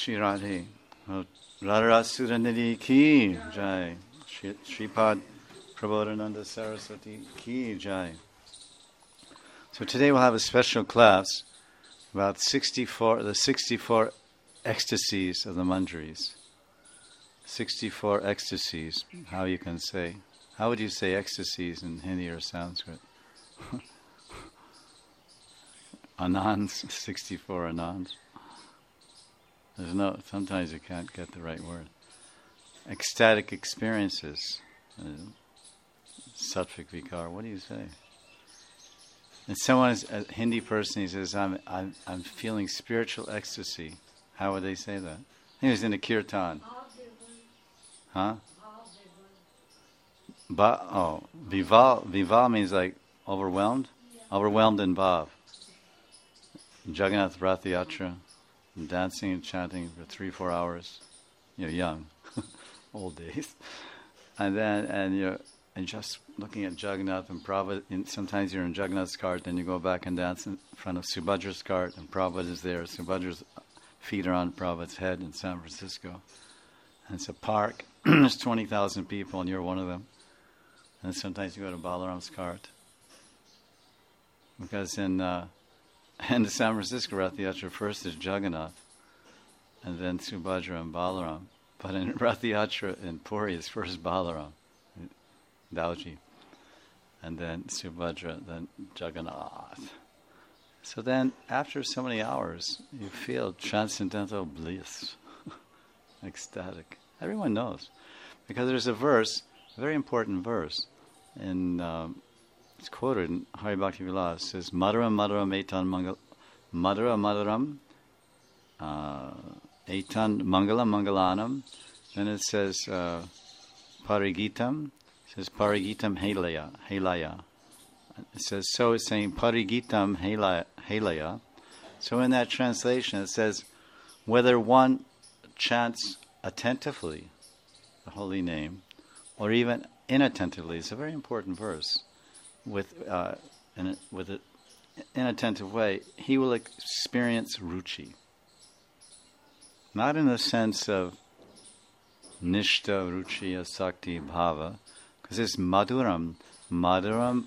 Shri Radhe. Radha Suranidhi ki jai. Shripad Prabodhananda Saraswati ki jai. So today we'll have a special class about the 64 ecstasies of the Manjaris. 64 ecstasies, how you can say. How would you say ecstasies in Hindi or Sanskrit? Anands, 64 anands. Sometimes you can't get the right word. Ecstatic experiences. Sattvic vikar, what do you say? And someone is a Hindi person, he says, I'm feeling spiritual ecstasy. How would they say that? He was in a kirtan. Huh? Vival means like overwhelmed? Yeah. Overwhelmed in bhav. Jagannath Rath Yatra, dancing and chanting for 3-4 hours. You're young, old days. And you're just looking at Jagannath and Prabhupada. And sometimes you're in Jagannath's cart, then you go back and dance in front of Subhadra's cart, and Prabhupada is there. Subhadra's feet are on Prabhupada's head in San Francisco. And it's a park. There's 20,000 people, and you're one of them. And sometimes you go to Balaram's cart. Because in the San Francisco Rath Yatra, first is Jagannath, and then Subhadra and Balaram. But in Rath Yatra in Puri, it's first Balaram, Dauji, and then Subhadra, then Jagannath. So then, after so many hours, you feel transcendental bliss, ecstatic. Everyone knows. Because there's a verse, a very important verse, it's quoted in Hari Bhakti Vilas. It says, Madhuram Madhuram Etan Madhuram Etan Mangalam Mangalanam. Then it says Parigitam. It says Parigitam Helaya. It says, so it's saying Parigitam Helaya. So in that translation it says, whether one chants attentively the holy name, or even inattentively. It's a very important verse. With an inattentive way, he will experience ruchi. Not in the sense of nishta, ruchi, asakti, bhava, because it's madhuram, madhura,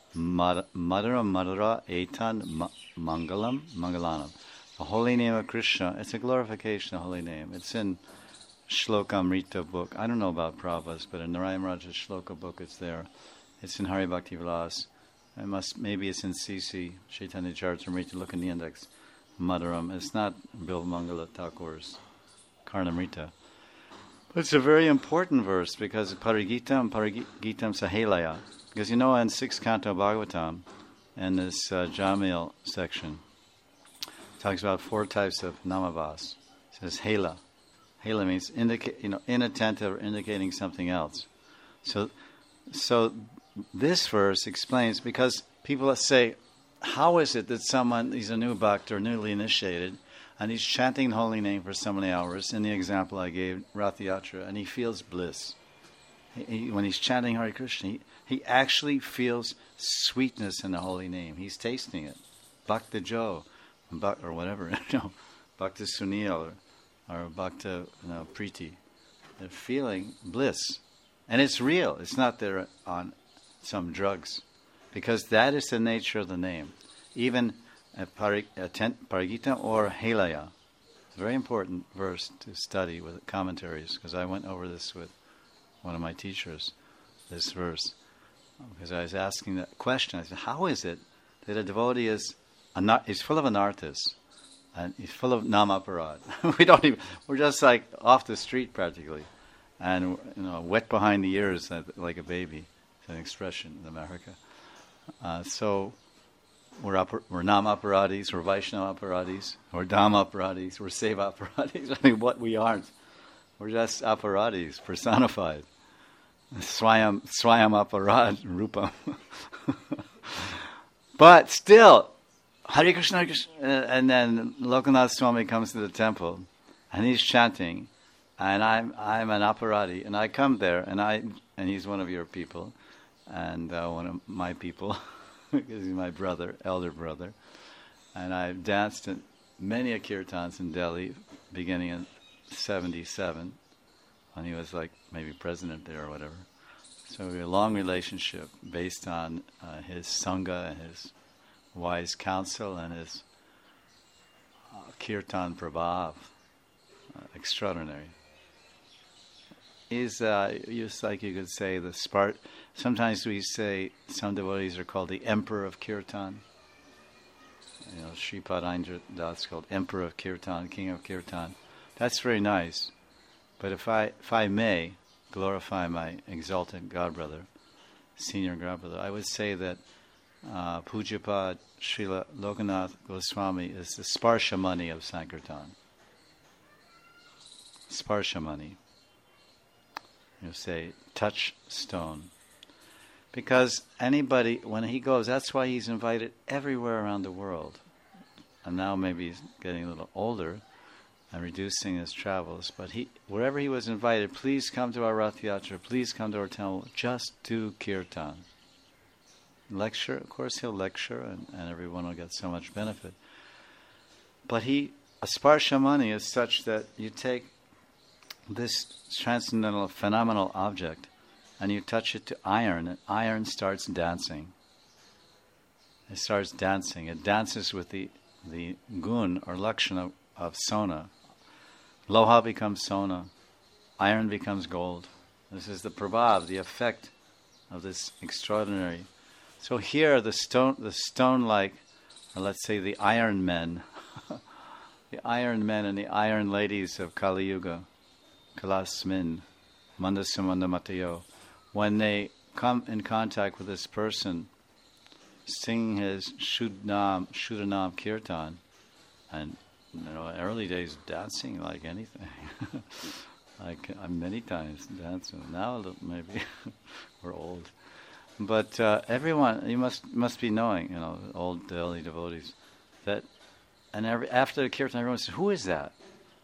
etan, mangalam, mangalanam. The holy name of Krishna, it's a glorification of the holy name. It's in Shlokamrita book. I don't know about Prabhupada's, but in Narayan Raja's Shloka book it's there. It's in Hari Bhakti Vilas. Maybe it's in CC, Chaitanya Charitamrita. Look in the index. Madhuram. It's not Bilvamangala Thakur's Karnamrita. But it's a very important verse because Parigitam Sahelaya. Because in 6th canto Bhagavatam, in this Jamil section, it talks about 4 types of namavas. It says Hela. Hela means inattentive or indicating something else. So this verse explains, because people say, how is it that someone, he's a new bhakt or newly initiated, and he's chanting the holy name for so many hours, in the example I gave, Rath Yatra, and he feels bliss. When he's chanting Hare Krishna, he actually feels sweetness in the holy name. He's tasting it. Bhakta Jo, or whatever, Bhakta Sunil, or Bhakta Priti. They're feeling bliss. And it's real. It's not they're on some drugs. Because that is the nature of the name. Even Parigita or Helaya. It's a very important verse to study with commentaries, because I went over this with one of my teachers, this verse. Because I was asking that question. I said, how is it that a devotee is full of anarthas, and he's full of namaparad? We're just like off the street practically. And wet behind the ears like a baby. It's an expression in America. So we're nam-aparadis, we're Vaishnava-aparadis, we're Dhamma-aparadis, we're Seva-aparadis. I mean, what we aren't. We're just aparadis, personified. Swayam aparad rupam. But still, Hare Krishna, Hare Krishna. And then Lokanath Swami comes to the temple, and he's chanting. And I'm an aparadi, and I come there, and he's one of your people, and one of my people, because he's my brother, elder brother, and I've danced in many a kirtans in Delhi beginning in 77, when he was like maybe president there or whatever. So we had a long relationship based on his sangha and his wise counsel and his kirtan prabhav. Extraordinary. He's just like you could say the sometimes we say some devotees are called the emperor of kirtan. You know, Sripad Indra Das called emperor of kirtan, king of kirtan. That's very nice. But if I may glorify my exalted godbrother, senior godbrother, I would say that Pujapad Srila Lokanath Goswami is the Sparshamani of Sankirtan. Sparshamani. You say, touchstone. Because anybody, when he goes, that's why he's invited everywhere around the world. And now maybe he's getting a little older and reducing his travels. But wherever he was invited, please come to our Rath Yatra, please come to our temple, just do kirtan. Lecture, of course he'll lecture and everyone will get so much benefit. But a Sparshamani is such that you take this transcendental, phenomenal object and you touch it to iron, and iron starts dancing. It starts dancing. It dances with the gun or lakshana of sona. Loha becomes sona. Iron becomes gold. This is the prabhav, the effect of this extraordinary. So here the stone-like, or let's say the iron men, the iron men and the iron ladies of Kali Yuga, Kalasmin, Mandasumanda Matayo, when they come in contact with this person singing his Shuddhanam Kirtan, and early days dancing like anything, like many times dancing. Now maybe we're old, but everyone, you must be knowing, old Delhi devotees, that, and after the Kirtan, everyone says, "Who is that?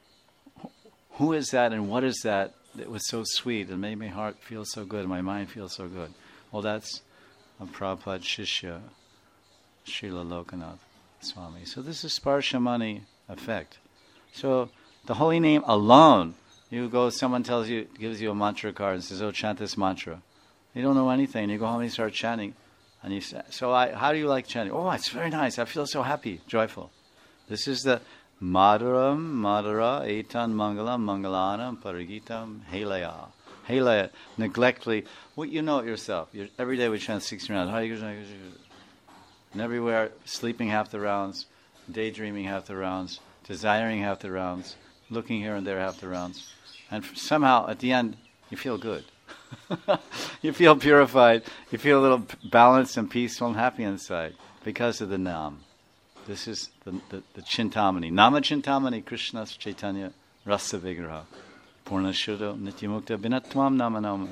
Who is that, and what is that? It was so sweet. It made my heart feel so good, and my mind feel so good." Well, that's a Prabhupada Shishya, Srila Lokanath Swami. So this is Sparshamani effect. So the holy name alone, someone gives you a mantra card and says, "Oh, chant this mantra." You don't know anything. You go home and you start chanting. And you say, how do you like chanting? "Oh, it's very nice. I feel so happy, joyful." This is the Madhuram, Madhura, Etan, Mangalam, Mangalanam, Parigitam, Helaya. Helaya, neglectfully. Well, you know it yourself. Every day we chant 16 rounds. Hare Krishna, Hare Krishna. And everywhere, sleeping half the rounds, daydreaming half the rounds, desiring half the rounds, looking here and there half the rounds. And somehow, at the end, you feel good. You feel purified. You feel a little balanced and peaceful and happy inside because of the Nam. This is the Chintamani. Nama Chintamani Krishna's Chaitanya Rasa Vigraha. Purna Shuddha Nityamukta Binatvam Nama Nama.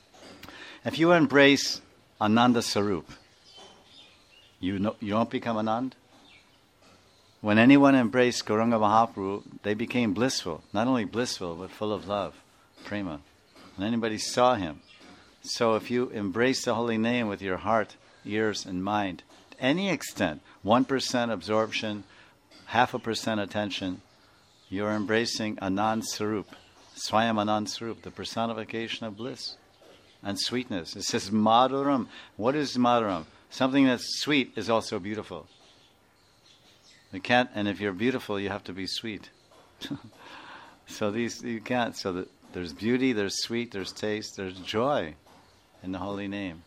If you embrace Ananda Sarup, you don't become Anand. When anyone embraced Gauranga Mahaprabhu, they became blissful. Not only blissful, but full of love, prema. And anybody saw him. So if you embrace the holy name with your heart, ears, and mind, to any extent, 1% absorption, 0.5% attention, you're embracing Anand Sarup, Swayam Anand Sarup, the personification of bliss and sweetness. It says Madhuram. What is Madhuram? Something that's sweet is also beautiful. You can't, and if you're beautiful, you have to be sweet. So you can't. So there's beauty, there's sweet, there's taste, there's joy in the holy name.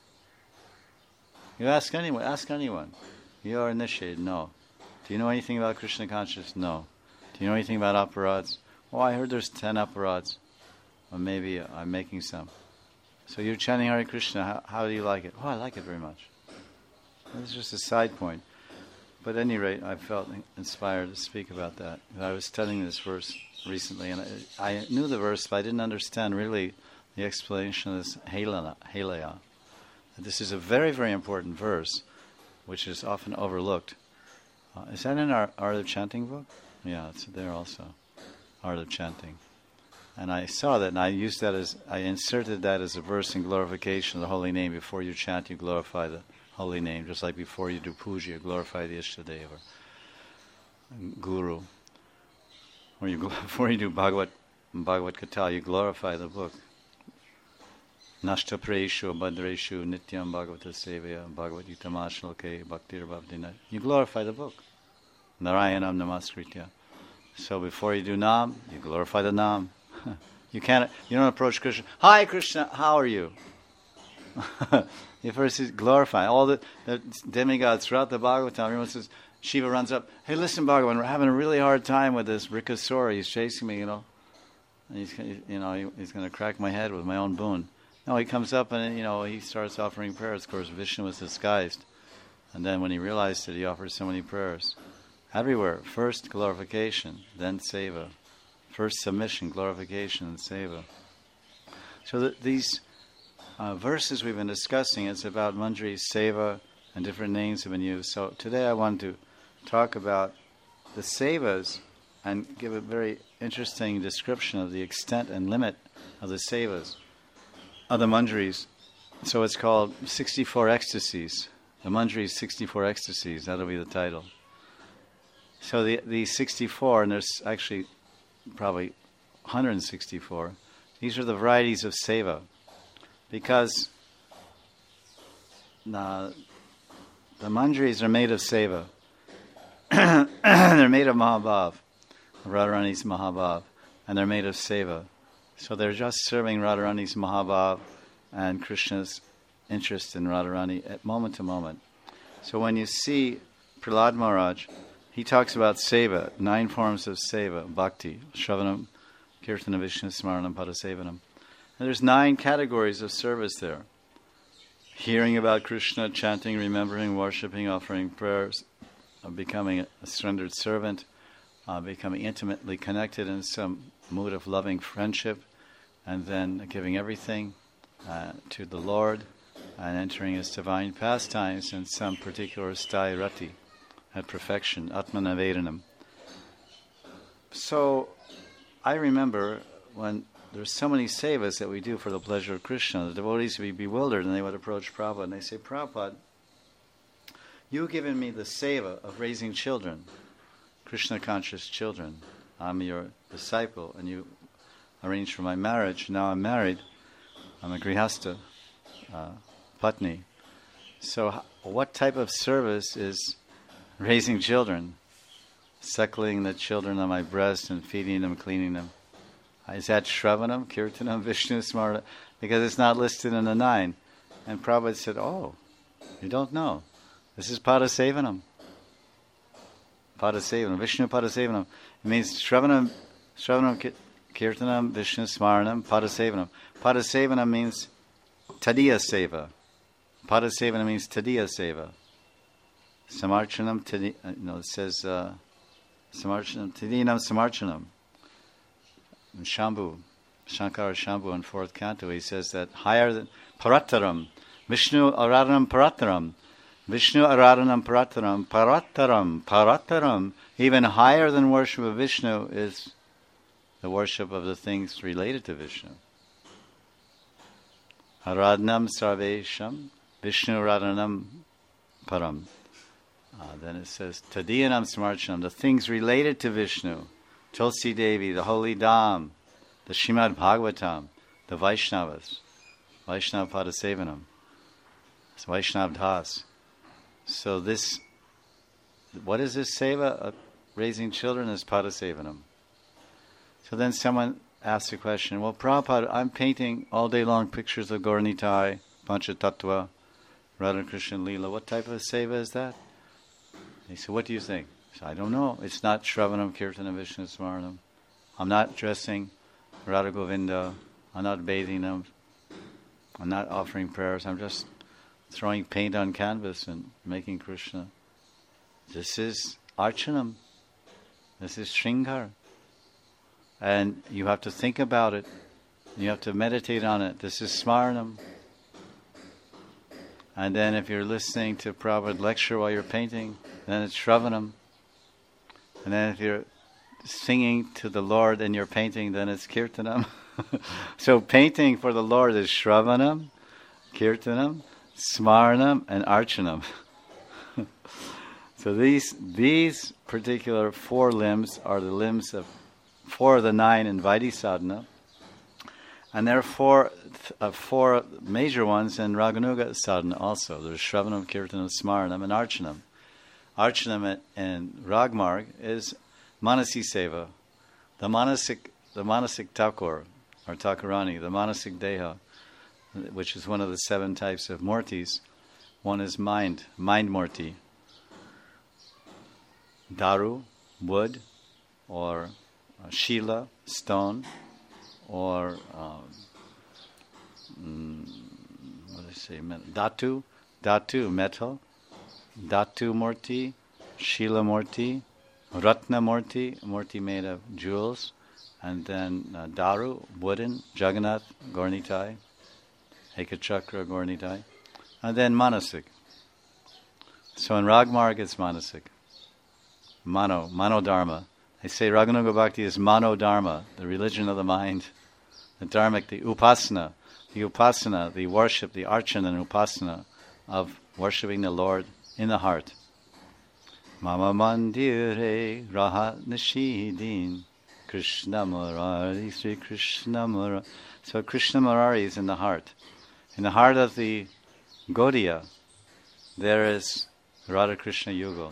You ask anyone. You are initiated? No. Do you know anything about Krishna consciousness? No. Do you know anything about aparadhs? Oh, I heard there's 10 aparadhs. Or maybe I'm making some. So you're chanting Hare Krishna. How do you like it? Oh, I like it very much. This is just a side point. But at any rate, I felt inspired to speak about that. I was studying this verse recently, and I knew the verse, but I didn't understand really the explanation of this Helaya. This is a very, very important verse, which is often overlooked. Is that in our Art of Chanting book? Yeah, it's there also. Art of Chanting. And I saw that, and I inserted that as a verse in glorification of the holy name. Before you chant, you glorify the holy name, just like before you do puja, you glorify the Ishtadeva or Guru. Before you do Bhagavad Gita, you glorify the book. Nashta Praeshu Bhadreshu Nityam Bhagavata Sevaya Bhagavad Gita Mashloke Bhaktir Bhavdina. You glorify the book. Narayanam Namaskritya. So before you do Nam, you glorify the Nam. You don't approach Krishna. Hi Krishna, how are you? You first glorify. All the demigods throughout the Bhagavatam, everyone says, Shiva runs up, hey listen Bhagavan, we're having a really hard time with this Rikasura, he's chasing me, And he's going to crack my head with my own boon. No, he comes up and, he starts offering prayers. Of course, Vishnu was disguised. And then when he realized it, he offers so many prayers. Everywhere, first glorification, then seva. First submission, glorification, and seva. So these verses we've been discussing, it's about Manjari, seva, and different names have been used. So today I want to talk about the sevas and give a very interesting description of the extent and limit of the sevas, of the Manjaris. So it's called 64 Ecstasies. The Manjari's 64 Ecstasies, that'll be the title. So the 64, and there's actually probably 164, these are the varieties of seva. Because the Manjaris are made of seva. They're made of Mahabhav, Radharani's Mahabhav, and they're made of seva. So they're just serving Radharani's Mahabhav and Krishna's interest in Radharani at moment to moment. So when you see Prahlad Maharaj, he talks about seva, 9 forms of seva, bhakti, shravanam, kirtana, Vishnu, smaranam, padasevanam. And there's 9 categories of service there. Hearing about Krishna, chanting, remembering, worshipping, offering prayers, becoming a surrendered servant, becoming intimately connected in some mood of loving friendship, and then giving everything to the Lord and entering His divine pastimes in some particular sthaya rati, at perfection, atmanavedanam. So I remember when there's so many sevas that we do for the pleasure of Krishna, the devotees would be bewildered and they would approach Prabhupada and they say, Prabhupada, you've given me the seva of raising children, Krishna-conscious children. I'm your disciple and you arranged for my marriage. Now I'm married. I'm a grihasta, patni. So what type of service is raising children? Suckling the children on my breast and feeding them, cleaning them. Is that Shravanam, Kirtanam, Vishnu, Smarta? Because it's not listed in the 9. And Prabhupada said, oh, you don't know. This is Padasevanam. Padasevanam, Vishnu Padasevanam. It means Shravanam, Kirtanam, Vishnu, Smaranam, Padasevanam. Padasevanam means Tadiya Seva. Padasevanam means Tadiya Seva. Samarchanam, it says Samarchanam, Tadinam Samarchanam. And Shankara Shambhu in 4th canto, he says that higher than Parataram, Vishnu Aradhanam Parataram, Vishnu Aradhanam Parataram, Parataram, even higher than worship of Vishnu is the worship of the things related to Vishnu. Aradhanam Sarvesham, Vishnu Aradhanam Param. Then it says Tadiyanam Samarchanam, the things related to Vishnu. Tulsi Devi, the Holy Dham, the Srimad Bhagavatam, the Vaishnavas, Vaishnava Padasevanam, it's Vaishnav Das. So this, what is this seva? Raising children is Padasevanam. So then someone asks the question, well Prabhupada, I'm painting all day long pictures of Gaura Nitai, Panchatattva, Radha Krishna Leela. What type of seva is that? He said, what do you think? So I don't know. It's not Shravanam, Kirtanam, Vishnu, Smaranam. I'm not dressing Radha Govinda. I'm not bathing them. I'm not offering prayers. I'm just throwing paint on canvas and making Krishna. This is Archanam. This is Shringar. And you have to think about it. You have to meditate on it. This is Smaranam. And then if you're listening to Prabhupada lecture while you're painting, then it's Shravanam. And then if you're singing to the Lord and you're painting, then it's Kirtanam. So painting for the Lord is Shravanam, Kirtanam, Smaranam, and Archanam. So these particular 4 limbs are the limbs of 4 of the 9 in Vaidhi sadhana, and there are four major ones in Raganuga sadhana also. There's Shravanam, Kirtanam, Smaranam, and Archanam. Archanam in Ragmarg is Manasi Seva, the Manasik Thakur, or Thakurani, the Manasik Deha, which is one of the 7 types of Murtis. One is mind Murti. Daru, wood, or Shila, stone, or Dhatu, metal, Dhatu Murti, Shila Murti, Ratna Murti made of jewels, and then Daru, wooden, Jagannath, Gornitai, Ekachakra, Gornitai, and then Manasik. So in Ragmarg it's Manasik. Mano Dharma. They say Raganuga Bhakti is Mano Dharma, the religion of the mind. The Dharmic, the Upasana, the worship, the Archana and Upasana of worshipping the Lord in the heart. Mama Mandire Rahat Nishidin Krishna Murari Sri Krishna Murari. So Krishna Murari is in the heart. In the heart of the Gaudiya, there is Radha Krishna Yugal.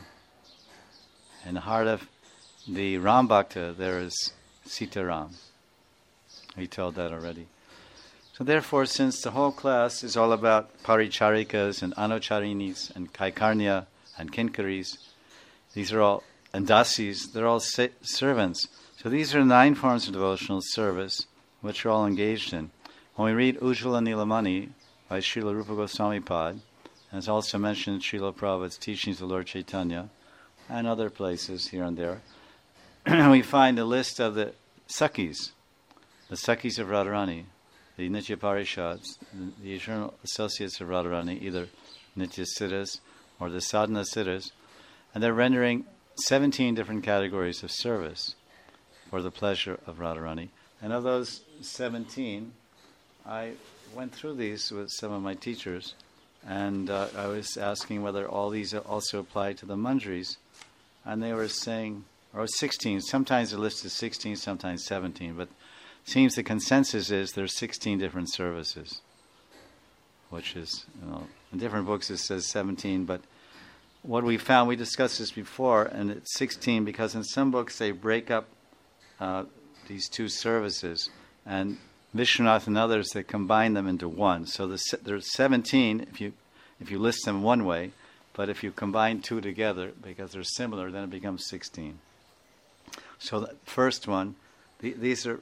In the heart of the Ram Bhakta, there is Sitaram. We told that already. So therefore, since the whole class is all about Paricharikas and Anucharinis and Kaikarnya and Kinkaris, these are all, and Dasis, they're all servants. So these are 9 forms of devotional service, which are all engaged in. When we read Ujjvala Nilamani by Srila Rupa Goswami Pad, and it's also mentioned in Srila Prabhupada's teachings of Lord Chaitanya, and other places here and there, we find a list of the Sakhis of Radharani, the Nitya Parishads, the eternal associates of Radharani, either Nitya Siddhas or the Sadhana Siddhas, and they're rendering 17 different categories of service for the pleasure of Radharani. And of those 17, I went through these with some of my teachers, and I was asking whether all these also apply to the manjaris, and they were saying, or 16, sometimes the list is 16, sometimes 17, but it seems the consensus is there's 16 different services, which is, in different books it says 17, but what we found, we discussed this before, and it's 16 because in some books they break up these 2 services, and Vishwanath and others, they combine them into one. So there's 17 if you list them one way, but if you combine 2 together, because they're similar, then it becomes 16. So the first one, these are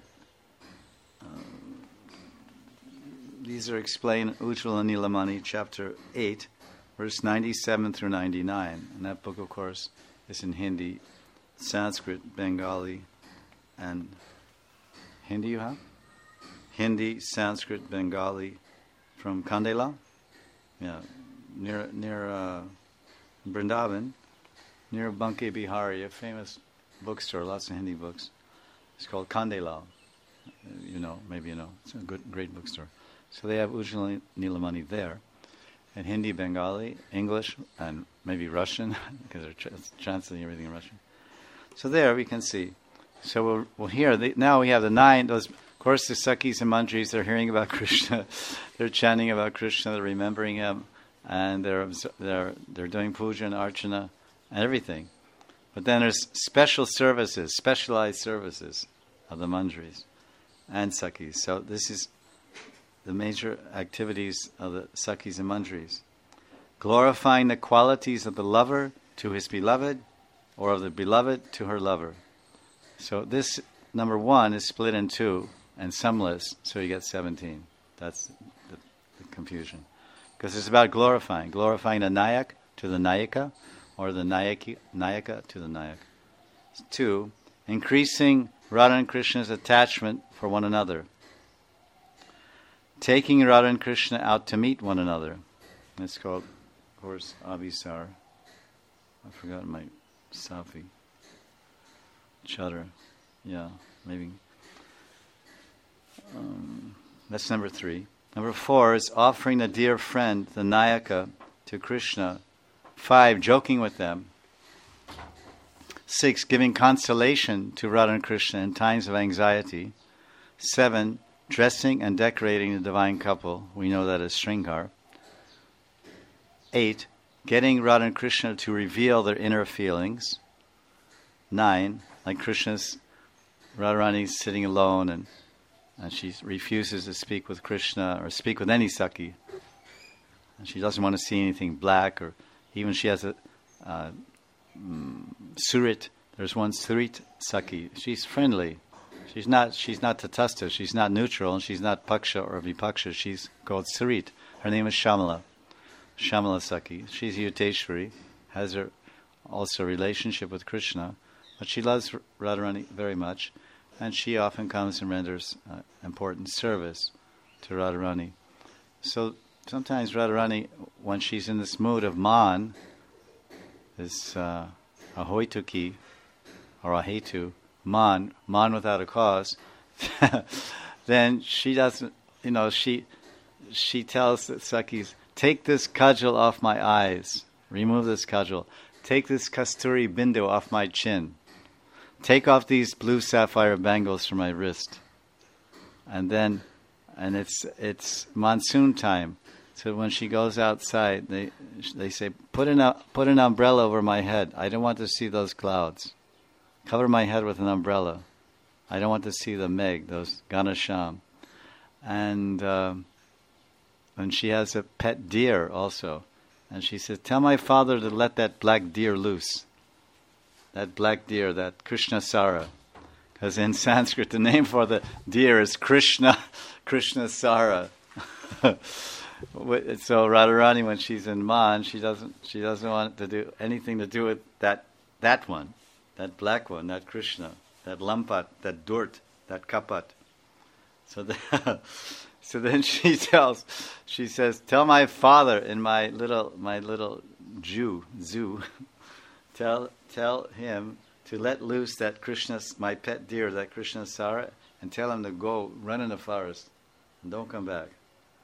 explained in Ujjvala Nilamani, chapter 8, verse 97 through 99. And that book, of course, is in Hindi, Sanskrit, Bengali, and Hindi you have? Hindi, Sanskrit, Bengali, from Kandela, near Vrindavan, near Banke Bihari, a famous bookstore, lots of Hindi books. It's called Kandela. Maybe you know. It's a great bookstore. So they have Ujjvala Nilamani there, in Hindi, Bengali, English, and maybe Russian, because they're translating everything in Russian. So there we can see. So we'll hear. Now we have the 9. Those, of course, the Sakhis and Manjaris. They're hearing about Krishna. They're chanting about Krishna. They're remembering him, and they're doing puja and archana and everything. But then there's specialized services of the Manjaris and Sakhis. So this is the major activities of the Sakhis and Manjaris. Glorifying the qualities of the lover to his beloved, or of the beloved to her lover. So this number 1 is split in 2 and sumless, so you get 17. That's the confusion. Because it's about glorifying the Nayak to the Nayaka, or the Nayaka to the Nayak. 2, increasing Radha and Krishna's attachment for one another. Taking Radha and Krishna out to meet one another. It's called, of course, Abhisar. I forgot my Safi. Chatter. Yeah, maybe. That's number 3. Number 4 is offering the dear friend, the Nayaka, to Krishna. 5, joking with them. 6. Giving consolation to Radha and Krishna in times of anxiety. 7. Dressing and decorating the divine couple. We know that as Sringar. 8. Getting Radha and Krishna to reveal their inner feelings. 9. Like Krishna's, Radharani's sitting alone and she refuses to speak with Krishna or speak with any Sakhi. And she doesn't want to see anything black, or even she has a Surit. There's one Surit Sakhi. She's friendly. She's not Tatastha. She's not neutral, and she's not Paksha or Vipaksha. She's called Surit. Her name is Shamala. Shamala Sakhi. She's Yuteshwari. Has her also a relationship with Krishna, but she loves Radharani very much, and she often comes and renders important service to Radharani. So sometimes Radharani, when she's in this mood of man, this ahoituki or ahetu, man without a cause, then she doesn't, she tells the Sakhis, take this kajal off my eyes, remove this kajal, take this kasturi bindu off my chin, take off these blue sapphire bangles from my wrist. And it's monsoon time. So when she goes outside, they say, put an umbrella over my head. I don't want to see those clouds. Cover my head with an umbrella. I don't want to see the meg, those ganasham. And she has a pet deer also. And she says, tell my father to let that black deer loose. That black deer, that Krishna Sara. Because in Sanskrit, the name for the deer is Krishna Sara. So Radharani, when she's in Man, she doesn't want to do anything to do with that one, that black one, that Krishna, that lampat, that durt, that kapat. So then she says, tell my father in my little zoo, tell him to let loose that my pet deer, that Krishna Sara, and tell him to go run in the forest and don't come back.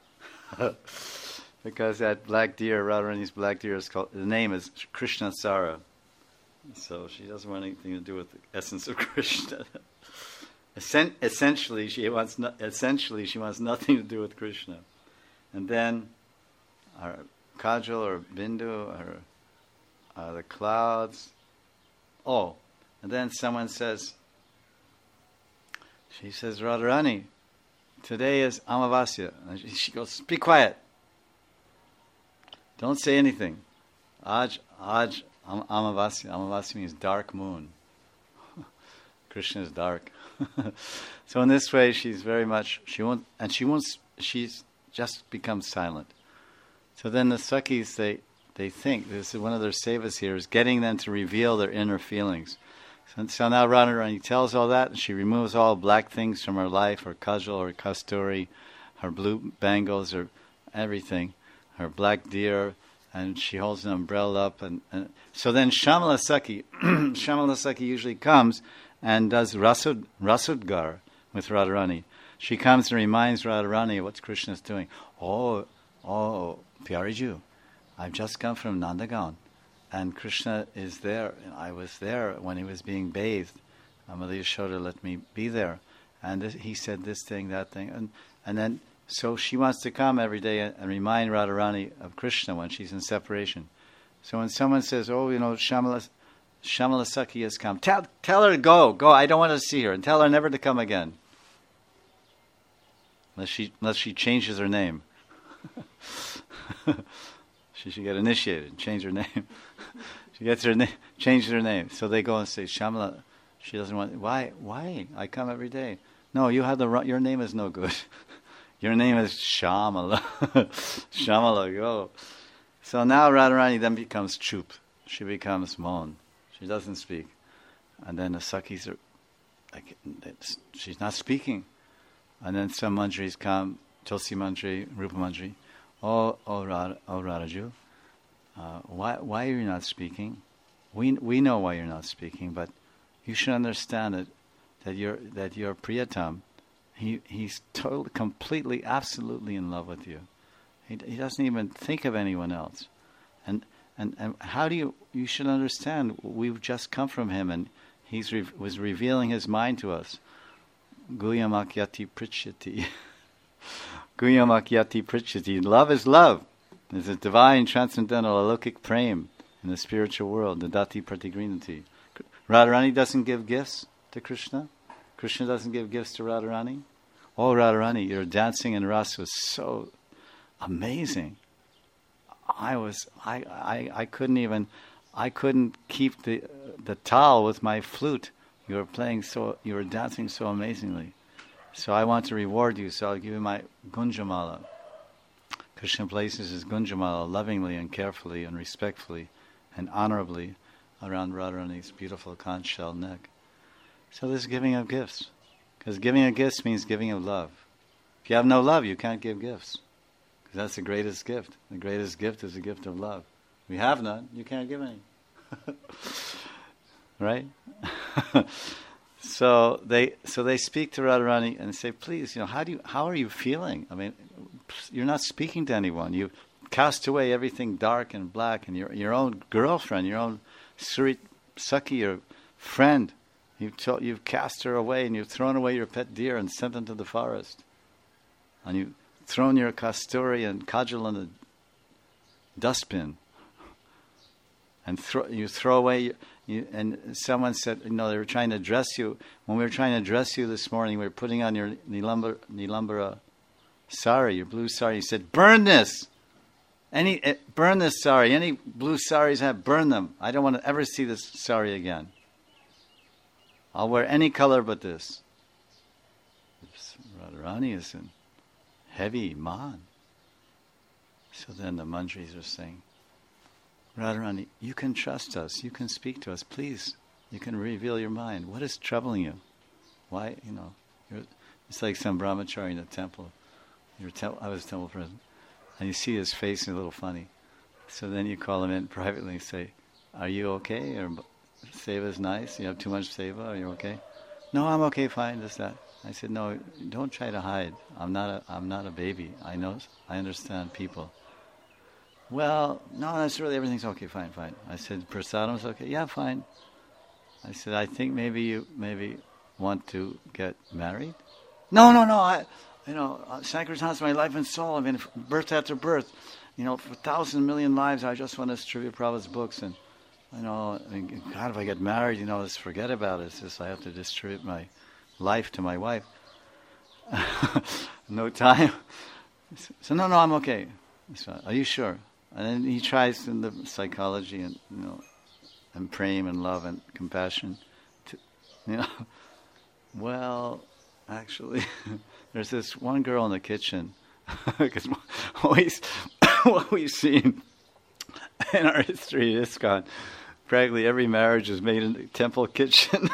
Because that black deer, Radharani's black deer, the name is Krishna Sara. So she doesn't want anything to do with the essence of Krishna. Essentially, she wants nothing to do with Krishna. And then our kajal or bindu or the clouds. Oh, and then someone says, she says, Radharani, today is Amavasya. And she goes, be quiet. Don't say anything. Aj Amavasya. Amavasya means dark moon. Krishna is dark. So in this way, she's just becomes silent. So then the Sakhis, they think, this is one of their sevas here, is getting them to reveal their inner feelings. So now Radharani tells all that, and she removes all black things from her life, her kajal, or kasturi, her blue bangles, or everything, her black deer, and she holds an umbrella up. And so then Shamala Sakhi usually comes and does Rasudgar with Radharani. She comes and reminds Radharani of what Krishna is doing. Oh, Pyariju, I've just come from Nandagaon. And Krishna is there. I was there when he was being bathed. Mother Yashoda let me be there. And he said this thing, that thing. And then, so she wants to come every day and remind Radharani of Krishna when she's in separation. So when someone says, Shamala Sakhi has come, tell her to go, I don't want to see her. And tell her never to come again. Unless she changes her name. She should get initiated, change her name. She gets her name, changes her name. So they go and say, Shamala, she doesn't want. Why? I come every day. No, you have your name is no good. Your name is Shamala. Shamala, go. So now Radharani then becomes chup. She becomes mon. She doesn't speak. And then the Sakhis are like, she's not speaking. And then some manjaris come, Tulsi Manjari, Rupa Manjari. Oh Radhaju, why are you not speaking? We know why you're not speaking, but you should understand that your Priyatam, he's totally, completely, absolutely in love with you. He doesn't even think of anyone else, and And how do you should understand, we've just come from him, and he's was revealing his mind to us. Guyamakyati prichyati. Guyamakyati prichyati. Love is love. It's a divine, transcendental, alokik prem in the spiritual world, the dati pratigrinati. Radharani doesn't give gifts to Krishna. Krishna doesn't give gifts to Radharani. Oh, Radharani, your dancing in Ras was so amazing. I couldn't keep the tal with my flute. You were dancing so amazingly. So I want to reward you, so I'll give you my gunjamala. Krishna places his gunjamala lovingly and carefully and respectfully and honorably around Radharani's beautiful conch shell neck. So this is giving of gifts. Because giving of gifts means giving of love. If you have no love, you can't give gifts. Because that's the greatest gift. The greatest gift is the gift of love. We have none, you can't give any. Right? So they speak to Radharani and say, please, how are you feeling? I mean, you're not speaking to anyone. You cast away everything dark and black, and your own girlfriend, your own Surit Sakhi, your friend, you've cast her away, and you've thrown away your pet deer and sent them to the forest. And you've thrown your kasturi and kajal in the dustbin. And you throw away, and someone said, they were trying to dress you. When we were trying to dress you this morning, we were putting on your Nilambara sari, your blue sari. He said, burn this! Burn this sari. Any blue saris burn them. I don't want to ever see this sari again. I'll wear any color but this. Radharani is in heavy man. So then the mantris are saying, Radharani, you can trust us. You can speak to us. Please, you can reveal your mind. What is troubling you? Why, it's like some brahmachari in a temple. I was temple president. And you see his face and a little funny. So then you call him in privately and say, are you okay? Or seva is nice? You have too much seva? Are you okay? No, I'm okay, fine, just that. I said, no, don't try to hide. I'm not a baby. I understand people. Well, no, that's really, everything's okay, fine. I said, prasadam's okay? Yeah, fine. I said, I think maybe you want to get married? No, Sankirtan's my life and soul. I mean, birth after birth. For 1,000 million lives, I just want to distribute Prabhupada's books. And, God, if I get married, just forget about it. It's just I have to distribute my life to my wife. No time. So, no, I'm okay. So, are you sure? And then he tries in the psychology and, and prem and love and compassion to, well, actually, there's this one girl in the kitchen, because what we've seen in our history at ISKCON, practically every marriage is made in the temple kitchen.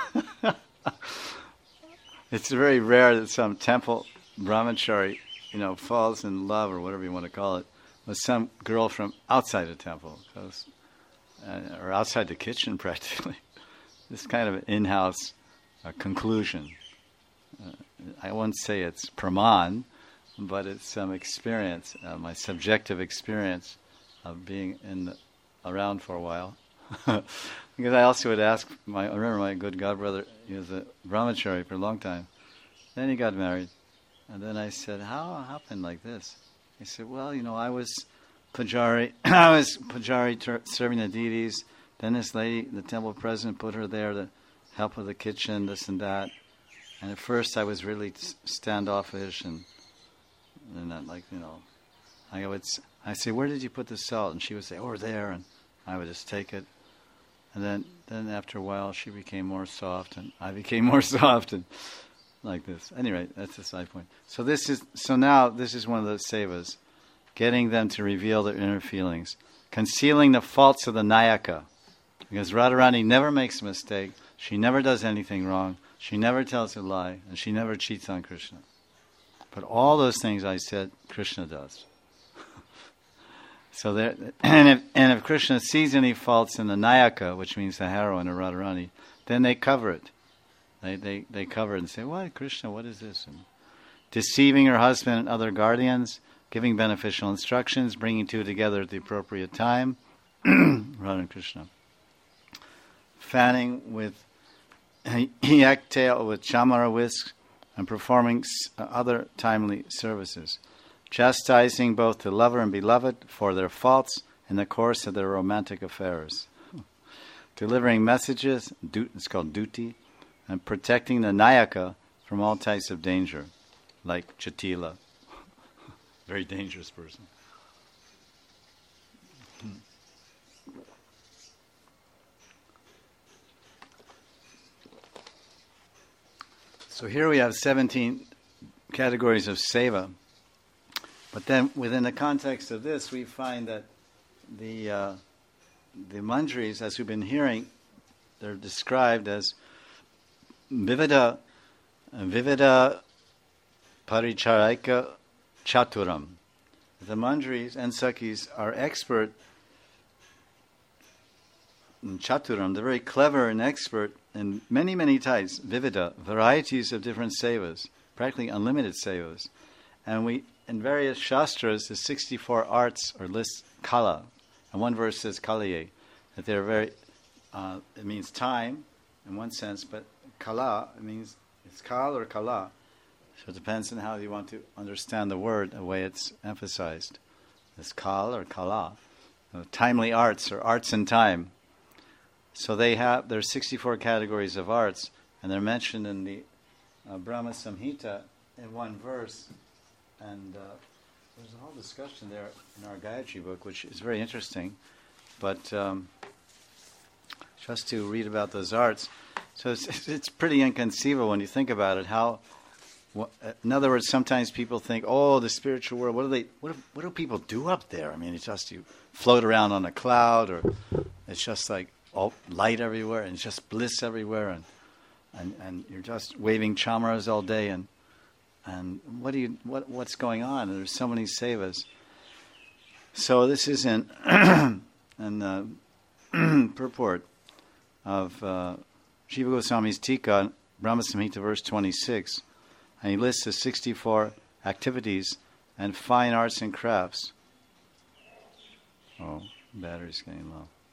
It's very rare that some temple brahmachari, falls in love, or whatever you want to call it, with some girl from outside the temple, or outside the kitchen practically. This kind of an in-house conclusion. I won't say it's praman, but it's some experience, my subjective experience of being around for a while. Because I also would ask, I remember my good godbrother, he was a brahmachari for a long time. Then he got married. And then I said, how it happened like this? He said, well, I was pujari, serving the deities. Then this lady, the temple president, put her there to help with the kitchen, this and that. And at first I was really standoffish and not like, I say, where did you put the salt? And she would say, over there. And I would just take it. And then after a while she became more soft and I became more soft and like this. Anyway, that's the side point. So now this is one of the sevas, getting them to reveal their inner feelings, concealing the faults of the Nayaka. Because Radharani never makes a mistake, she never does anything wrong, she never tells a lie, and she never cheats on Krishna. But all those things I said, Krishna does. So if Krishna sees any faults in the Nayaka, which means the heroine or Radharani, then they cover it. They cover it and say, "What, Krishna? What is this?" And deceiving her husband and other guardians, giving beneficial instructions, bringing two together at the appropriate time, Radha and Krishna. Fanning with yak tail with chamara whisks, and performing other timely services. Chastising both the lover and beloved for their faults in the course of their romantic affairs. Delivering messages, it's called duty, and protecting the Nayaka from all types of danger, like Chatila. Very dangerous person. So here we have 17 categories of seva. But then within the context of this, we find that the manjaris, as we've been hearing, they're described as vivida paricharika chaturam. The manjaris and sakis are expert in chaturam. They're very clever and expert in many, many types, vivida, varieties of different sevas, practically unlimited sevas. And we, in various shastras, the 64 arts are list kala. And one verse says kalaye, that they're very, it means time in one sense, but kala, it means it's kal or kala. So it depends on how you want to understand the word, the way it's emphasized. It's kal or kala. Timely arts or arts in time. So there's 64 categories of arts, and they're mentioned in the Brahma Samhita in one verse. And there's a whole discussion there in our Gayatri book, which is very interesting. But just to read about those arts, so it's pretty inconceivable when you think about it. In other words, sometimes people think, "Oh, the spiritual world. What do people do up there? I mean, it's just you float around on a cloud, or it's just like all light everywhere, and it's just bliss everywhere, and you're just waving chamaras all day, and what's going on? And there's so many sevas." So this is in the purport of Jiva Goswami's Tika, Brahma Samhita, verse 26, and he lists the 64 activities and fine arts and crafts. Oh, battery's getting low.